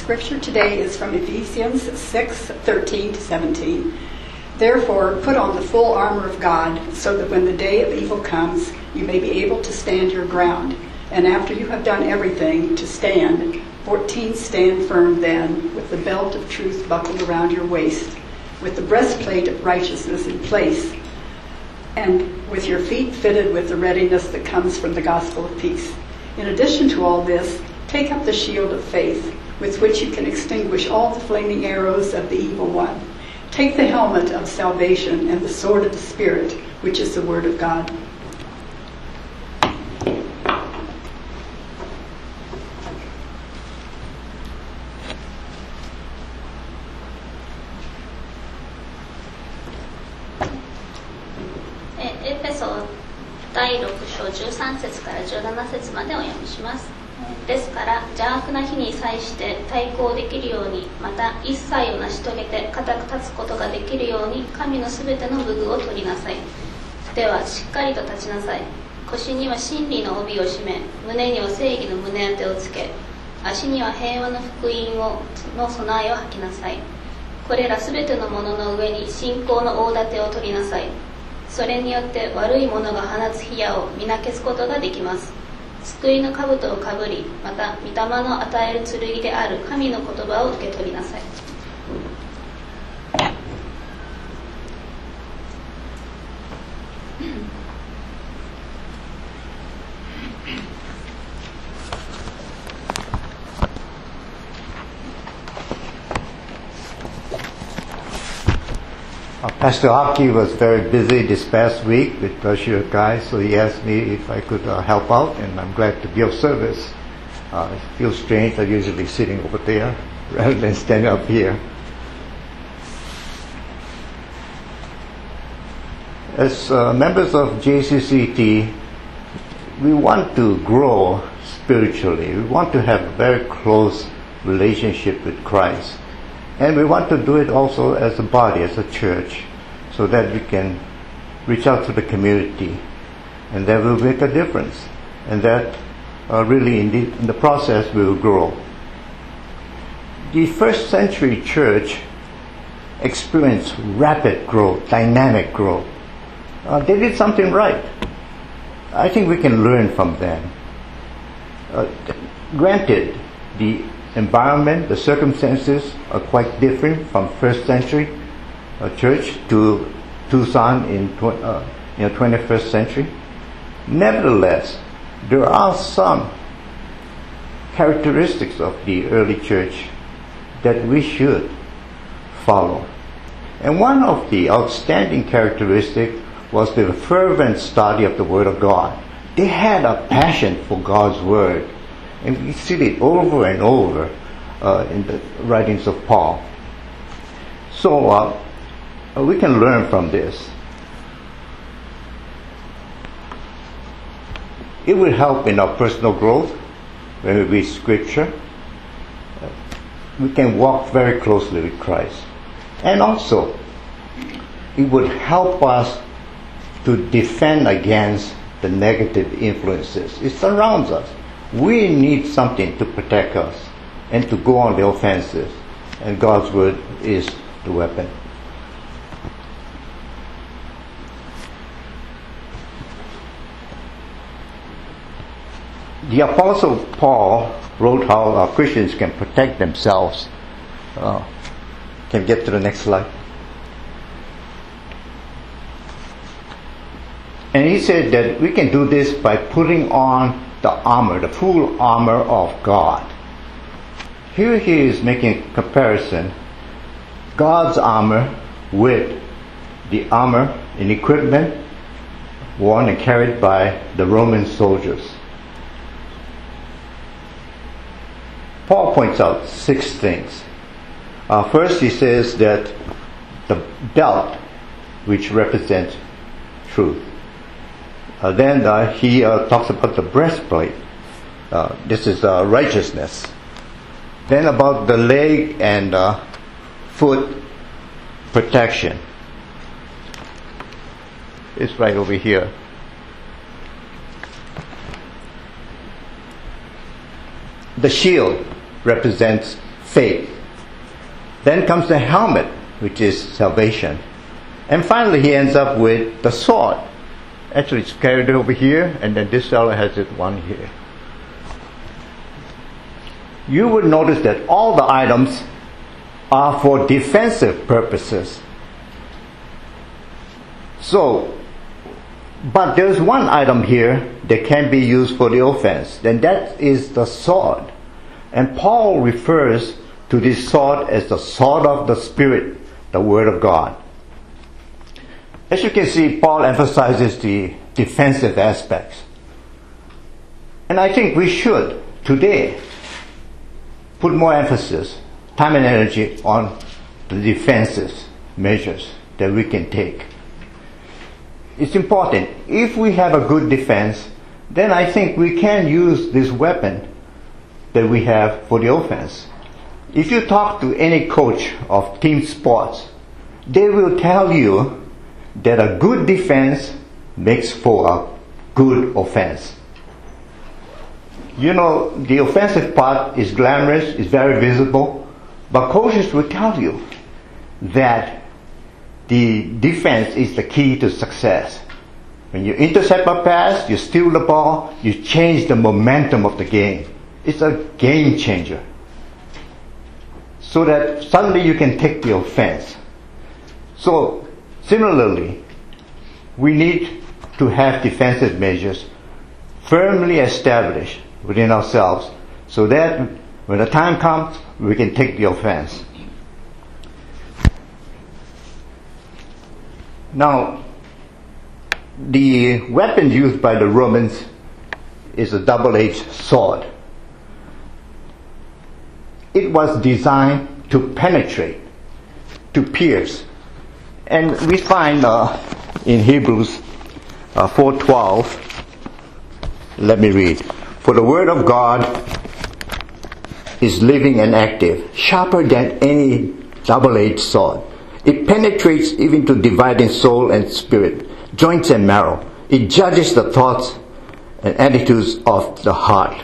scripture today is from Ephesians 6:13-17. Therefore, put on the full armor of God, so that when the day of evil comes, you may be able to stand your ground. And after you have done everything, to stand. 14, stand firm then, with the belt of truth buckled around your waist, with the breastplate of righteousness in place, and with your feet fitted with the readiness that comes from the gospel of peace. In addition to all this, take up the shield of faith, with which you can extinguish all the flaming arrows of the evil one. Take the helmet of salvation and the sword of the Spirit, which is the word of God. エペソ第6章13節から17節までお読みします。ですから邪悪な日に際して対抗できるように、また一切を成し遂げて固く立つことができるように、神のすべての武具を取りなさい。ではしっかりと立ちなさい。腰には真理の帯を締め、胸には正義の胸当てをつけ、足には平和の福音の備えを履きなさい。これらすべてのものの上に信仰の大盾を取りなさい。それによって悪い者が放つ火矢を皆消すことができます。救いの兜をかぶり、また御霊の与える剣である神の言葉を受け取りなさい。 Pastor Aki was very busy this past week with Tertiary guys, so he asked me if I could help out, and I'm glad to be of service. It feels strange, I'm usually sitting over there rather than standing up here. As members of JCCT, we want to grow spiritually. We want to have a very close relationship with Christ. And we want to do it also as a body, as a church, so that we can reach out to the community, and that will make a difference, and that really in the process we will grow. The first century church experienced rapid growth, dynamic growth. They did something right. I think we can learn from them. Granted, the environment, the circumstances are quite different from first century church to Tucson in 21st century. Nevertheless, there are some characteristics of the early church that we should follow. And one of the outstanding characteristics was the fervent study of the Word of God. They had a passion for God's Word. And we see it over and over in the writings of Paul. So we can learn from this. It will help in our personal growth when we read Scripture. We can walk very closely with Christ. And also, it would help us to defend against the negative influences. It surrounds us. We need something to protect us and to go on the offensive. And God's Word is the weapon. The Apostle Paul wrote how Christians can protect themselves. Can we get to the next slide? And he said that we can do this by putting on the armor, the full armor of God. Here he is making a comparison. God's armor with the armor and equipment worn and carried by the Roman soldiers. Paul points out 6 things. First, he says that the belt, which represents truth. Then he talks about the breastplate. This is righteousness. Then about the leg and foot protection. It's right over here. The shield represents faith. Then comes the helmet, which is salvation. And finally, he ends up with the sword. Actually, it's carried over here, and then this fellow has it one here. You would notice that all the items are for defensive purposes. So, but there's one item here that can be used for the offense, and that is the sword. And Paul refers to this sword as the sword of the Spirit, the Word of God. As you can see, Paul emphasizes the defensive aspects. And I think we should, today, put more emphasis, time and energy on the defensive measures that we can take. It's important. If we have a good defense, then I think we can use this weapon that we have for the offense. If you talk to any coach of team sports, they will tell you that a good defense makes for a good offense. You know, the offensive part is glamorous, is very visible, but coaches will tell you that the defense is the key to success. When you intercept a pass, you steal the ball, you change the momentum of the game. It's a game changer. So that suddenly you can take the offense. So, similarly, we need to have defensive measures firmly established within ourselves so that when the time comes, we can take the offense. Now, the weapon used by the Romans is a double-edged sword. It was designed to penetrate, to pierce. And we find in Hebrews 4:12, let me read. For the word of God is living and active, sharper than any double-edged sword. It penetrates even to dividing soul and spirit, joints and marrow. It judges the thoughts and attitudes of the heart.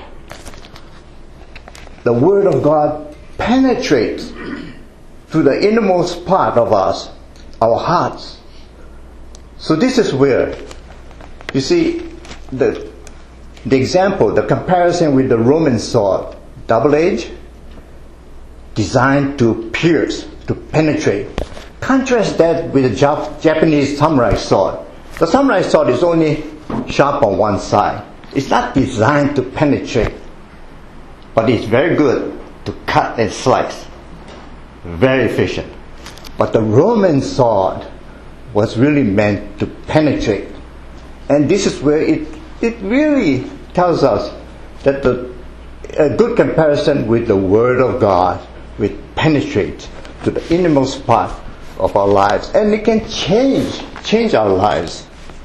The Word of God penetrates to the innermost part of us, our hearts. So this is where, you see, the example, the comparison with the Roman sword, double-edged, designed to pierce, to penetrate. Contrast that with the Japanese samurai sword. The samurai sword is only sharp on one side. It's not designed to penetrate, but it's very good to cut and slice. Very efficient. But the Roman sword was really meant to penetrate. And this is where it really tells us that a good comparison with the Word of God, which penetrates to the innermost part of our lives, and it can change our lives.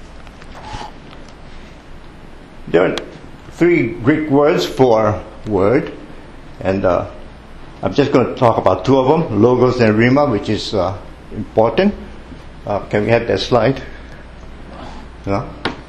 There are 3 Greek words for word, and I'm just going to talk about 2 of them, logos and rhema, which is important. Can we have that slide? No?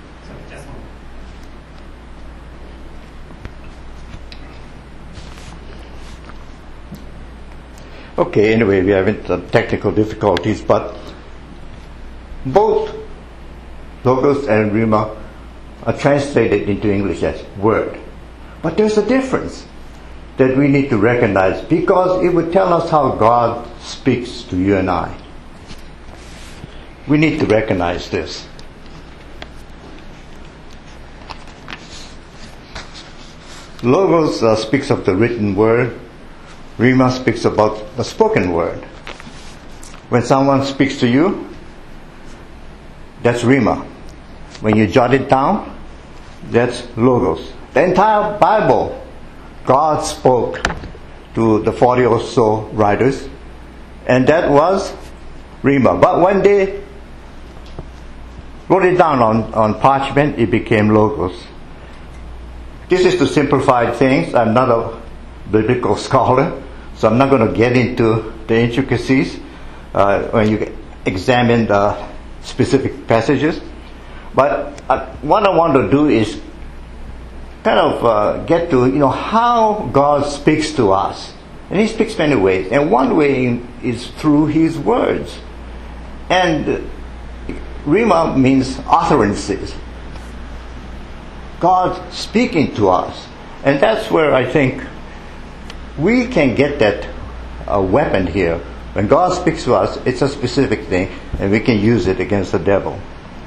Okay, anyway, we are having some technical difficulties, but both logos and rhema are translated into English as word. But there's a difference that we need to recognize, because it would tell us how God speaks to you and I. We need to recognize this. Logos speaks of the written word. Rhema speaks about the spoken word. When someone speaks to you, that's Rhema. When you jot it down, that's Logos. The entire Bible, God spoke to the 40 or so writers, and that was Rhema. But when they wrote it down on parchment, it became Logos. This is to simplify things. I'm not a biblical scholar, so I'm not going to get into the intricacies when you examine the specific passages. But what I want to do is kind of get to how God speaks to us And He speaks many ways. And one way is through His words. And Rhema means utterances. God speaking to us. And that's where I think we can get that weapon here. When God speaks to us, it's a specific thing, and we can use it against the devil.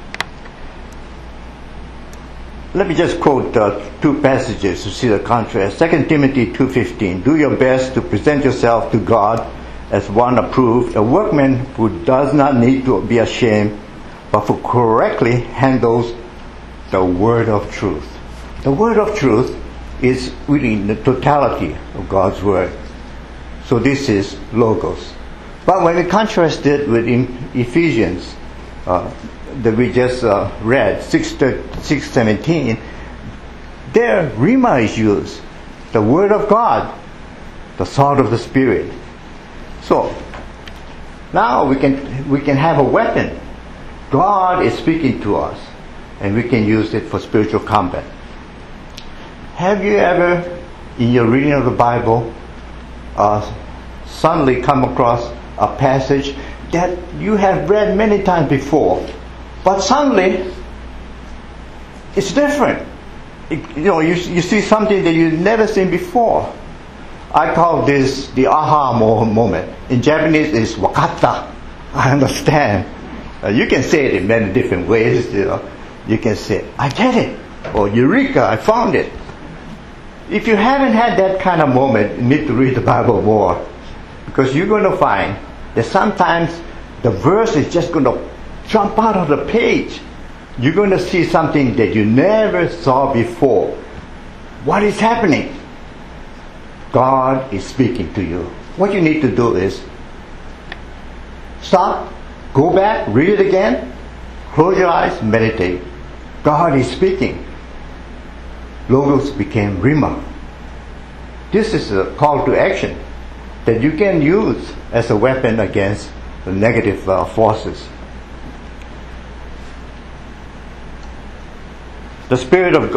Let me just quote two passages to see the contrast. 2 Timothy 2:15. Do your best to present yourself to God as one approved, a workman who does not need to be ashamed, but who correctly handles the word of truth. The word of truth is really the totality of God's word. So this is Logos. But when we contrast it with Ephesians, that we just read, 6:17, there Rhema is used. The word of God, the sword of the Spirit. So now we can have a weapon. God is speaking to us, and we can use it for spiritual combat. Have you ever, in your reading of the Bible, suddenly come across a passage that you have read many times before, but suddenly it's different? You see something that you've never seen before. I call this the aha moment. In Japanese, it's wakata. I understand. You can say it in many different ways. You can say, I get it. Or eureka, I found it. If you haven't had that kind of moment, you need to read the Bible more. Because you're going to find that sometimes the verse is just going to jump out of the page. You're going to see something that you never saw before. What is happening? God is speaking to you. What you need to do is stop, go back, read it again, close your eyes, meditate. God is speaking. Logos became Rhema. This is a call to action that you can use as a weapon against the negative forces. The Spirit of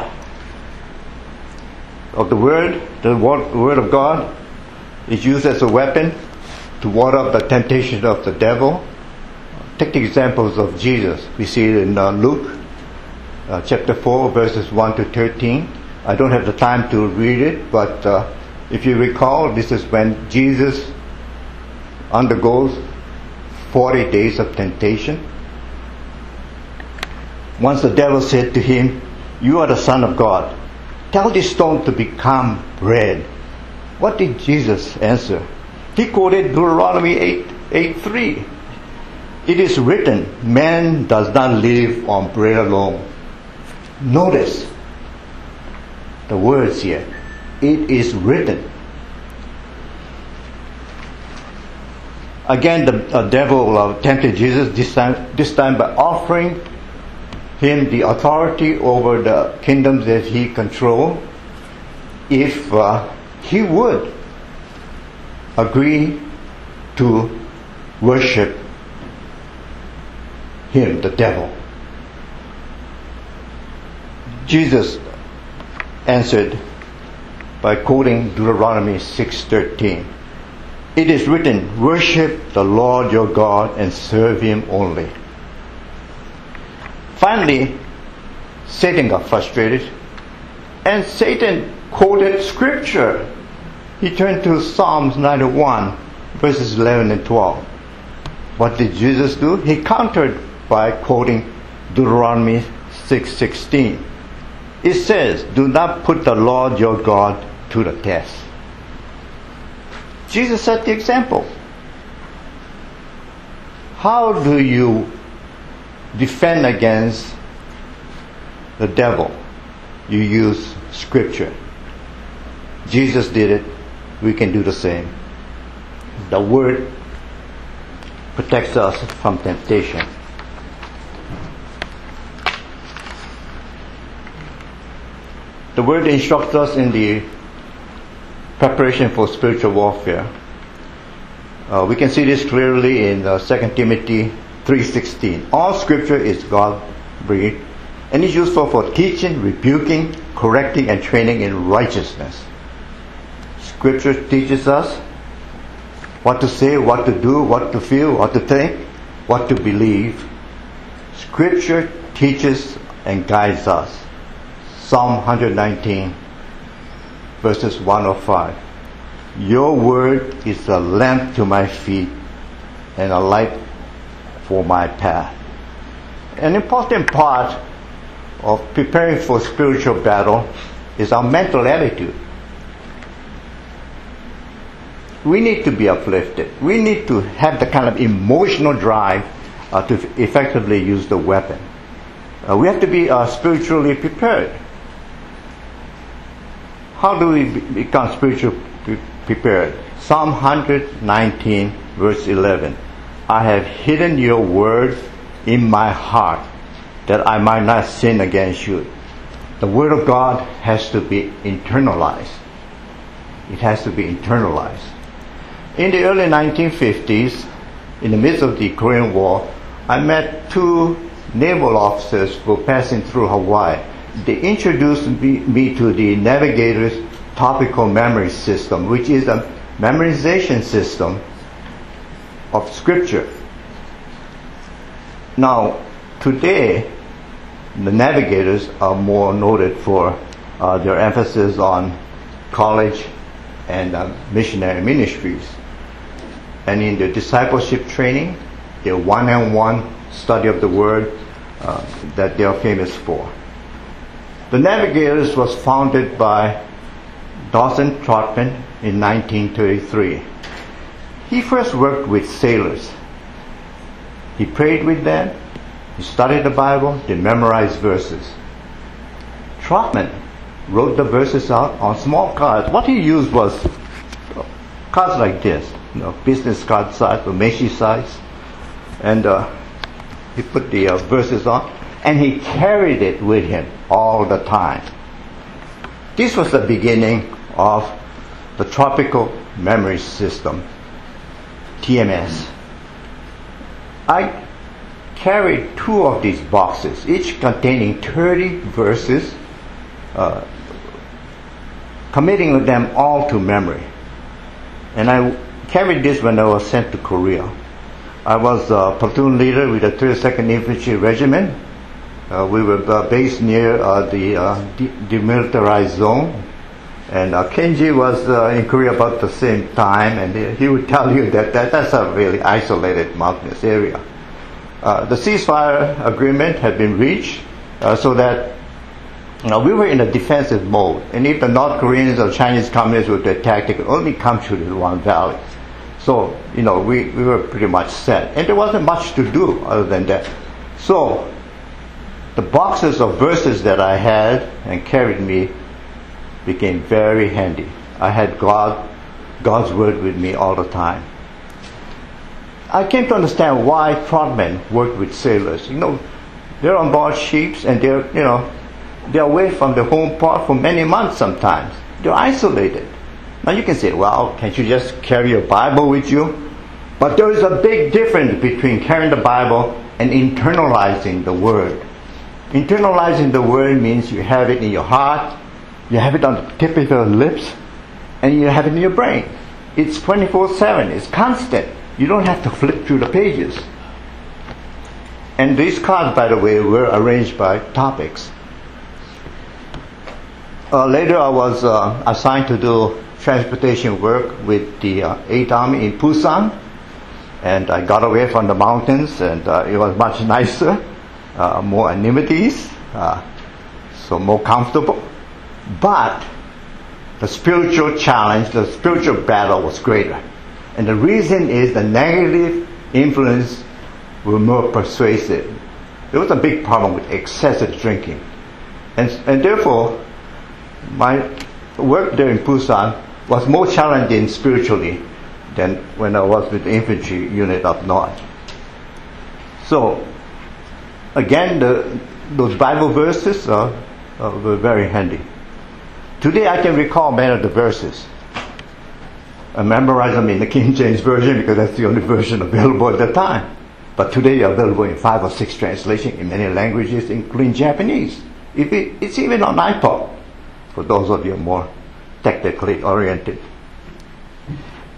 the Word, the Word of God, is used as a weapon to ward off the temptation of the devil. Take the examples of Jesus. We see it in Luke chapter 4, verses 1 to 13. I don't have the time to read it, but if you recall, this is when Jesus undergoes 40 days of temptation. Once the devil said to him, "You are the Son of God. Tell this stone to become bread." What did Jesus answer? He quoted Deuteronomy 8:3. It is written, man does not live on bread alone. Notice the words here. It is written. Again, the devil tempted Jesus this time by offering him the authority over the kingdoms that he controlled if he would agree to worship him, the devil. Jesus answered by quoting Deuteronomy 6:13. It is written, worship the Lord your God and serve him only. Finally, Satan got frustrated, and Satan quoted scripture. He turned to Psalms 91, verses 11 and 12. What did Jesus do? He countered by quoting Deuteronomy 6:16. It says, do not put the Lord your God to the test. Jesus set the example. How do you defend against the devil? You use scripture. Jesus did it. We can do the same. The word protects us from temptation. The word instructs us in the preparation for spiritual warfare. We can see this clearly in 2 Timothy 3:16. All scripture is God-breathed and is useful for teaching, rebuking, correcting, and training in righteousness. Scripture teaches us what to say, what to do, what to feel, what to think, what to believe. Scripture teaches and guides us. Psalm 119, verses 105. Your word is a lamp to my feet and a light for my path. An important part of preparing for spiritual battle is our mental attitude. We need to be uplifted. We need to have the kind of emotional drive to effectively use the weapon. We have to be spiritually prepared. How do we become spiritually prepared? Psalm 119, verse 11. I have hidden your word in my heart that I might not sin against you. The word of God has to be internalized. It has to be internalized. In the early 1950s, in the midst of the Korean War, I met two naval officers who were passing through Hawaii. They introduced me to the Navigator's topical memory system, which is a memorization system of Scripture. Now, today, the Navigators are more noted for their emphasis on college and missionary ministries. And in the discipleship training, their one-on-one study of the Word that they are famous for. The Navigators was founded by Dawson Trotman in 1933. He first worked with sailors. He prayed with them, he studied the Bible, they memorized verses. Trotman wrote the verses out on small cards. What he used was cards like this, business card size or Macy size, and he put the verses on, and he carried it with him all the time. This was the beginning of the Tropical Memory System, TMS. I carried two of these boxes, each containing 30 verses, committing them all to memory. And I carried this when I was sent to Korea. I was a platoon leader with the 32nd Infantry Regiment. We were based near the demilitarized zone. And Kenji was in Korea about the same time, and he would tell you that that's a really isolated mountainous area. The ceasefire agreement had been reached so that we were in a defensive mode. And if the North Koreans or Chinese communists were to attack, they could only come through the Luan Valley. So, we were pretty much set. And there wasn't much to do other than that. So, the boxes of verses that I had and carried me became very handy. I had God's Word with me all the time. I came to understand why Trotman worked with sailors. They're on board ships and they're away from the home port for many months sometimes. They're isolated. Now you can say, well, can't you just carry your Bible with you? But there is a big difference between carrying the Bible and internalizing the Word. Internalizing the Word means you have it in your heart, you have it on the tip of your lips, and you have it in your brain. It's 24/7. It's constant. You don't have to flip through the pages. And these cards, by the way, were arranged by topics. Later, I was assigned to do transportation work with the 8th Army in Busan, and I got away from the mountains, and it was much nicer, more amenities, so more comfortable. But the spiritual challenge, the spiritual battle was greater. And the reason is the negative influence were more persuasive. There was a big problem with excessive drinking. And therefore, my work there in Busan was more challenging spiritually than when I was with the infantry unit up north. So, again, those Bible verses were very handy. Today I can recall many of the verses. I memorize them in the King James Version because that's the only version available at the time. But today they're available in 5 or 6 translations in many languages, including Japanese. It's even on iPod, for those of you more technically oriented.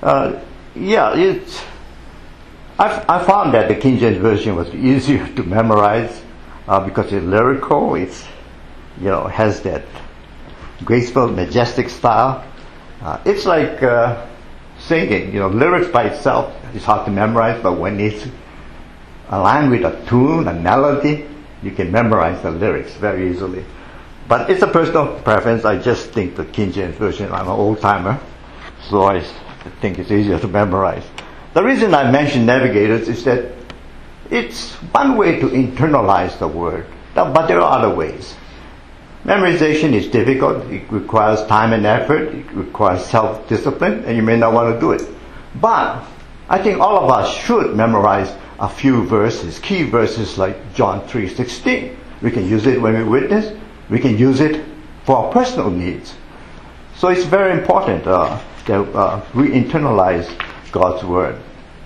I found that the King James Version was easier to memorize because it's lyrical. It's, has that graceful, majestic style. It's like singing. Lyrics by itself is hard to memorize, but when it's aligned with a tune, a melody, you can memorize the lyrics very easily. But it's a personal preference. I just think the King James Version, I'm an old timer, so I think it's easier to memorize. The reason I mention Navigators is that it's one way to internalize the word, but there are other ways. Memorization is difficult. It requires time and effort. It requires self-discipline, and you may not want to do it. But I think all of us should memorize a few verses, key verses like John 3:16. We can use it when we witness. We can use it for our personal needs. So it's very important that we internalize God's Word.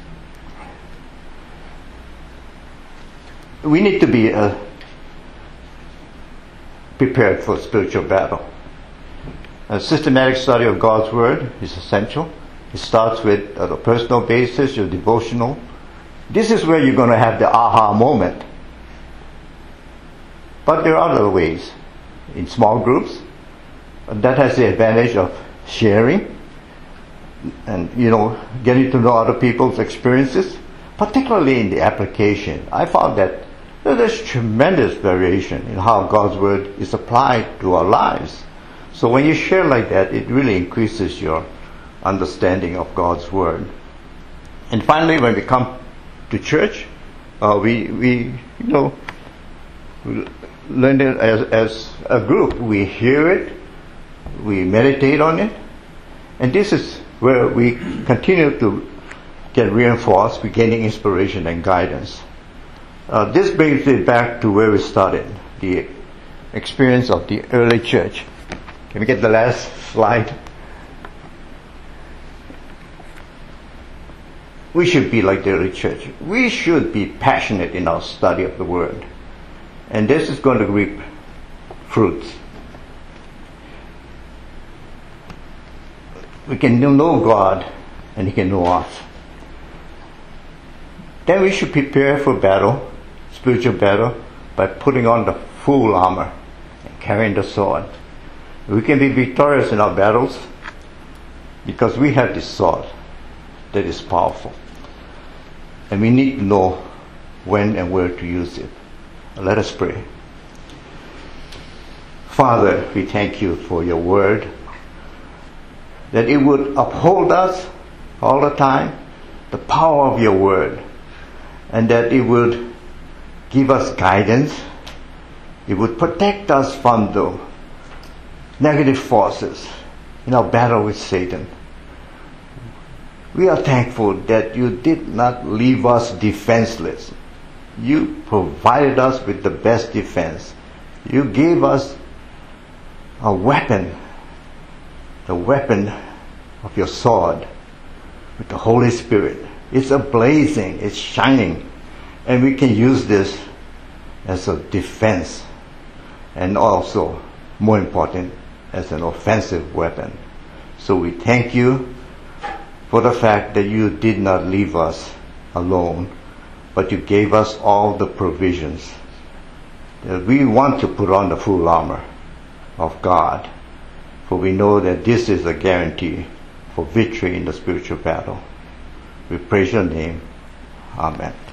We need to be prepared for spiritual battle. A systematic study of God's Word is essential. It starts with the personal basis, your devotional. This is where you're going to have the aha moment. But there are other ways. In small groups, that has the advantage of sharing and, getting to know other people's experiences, particularly in the application. I found that there's tremendous variation in how God's Word is applied to our lives. So when you share like that, it really increases your understanding of God's Word. And finally, when we come to church, we learn it as a group. We hear it, we meditate on it, and this is where we continue to get reinforced, we're gaining inspiration and guidance. This brings it back to where we started, the experience of the early church. Can we get the last slide? We should be like the early church. We should be passionate in our study of the Word. And this is going to reap fruits. We can know God and He can know us. Then we should prepare for battle, spiritual battle, by putting on the full armor and carrying the sword. We can be victorious in our battles because we have this sword that is powerful. And we need to know when and where to use it. Let us pray. Father, we thank you for your word, that it would uphold us all the time, the power of your word, and that it would give us guidance. It would protect us from the negative forces in our battle with Satan. We are thankful that you did not leave us defenseless. You provided us with the best defense. You gave us a weapon, the weapon of your sword, with the Holy Spirit. It's ablazing, it's shining, and we can use this as a defense, and also, more important, as an offensive weapon. So we thank you for the fact that you did not leave us alone, but you gave us all the provisions. We want to put on the full armor of God, for we know that this is a guarantee for victory in the spiritual battle. We praise your name. Amen.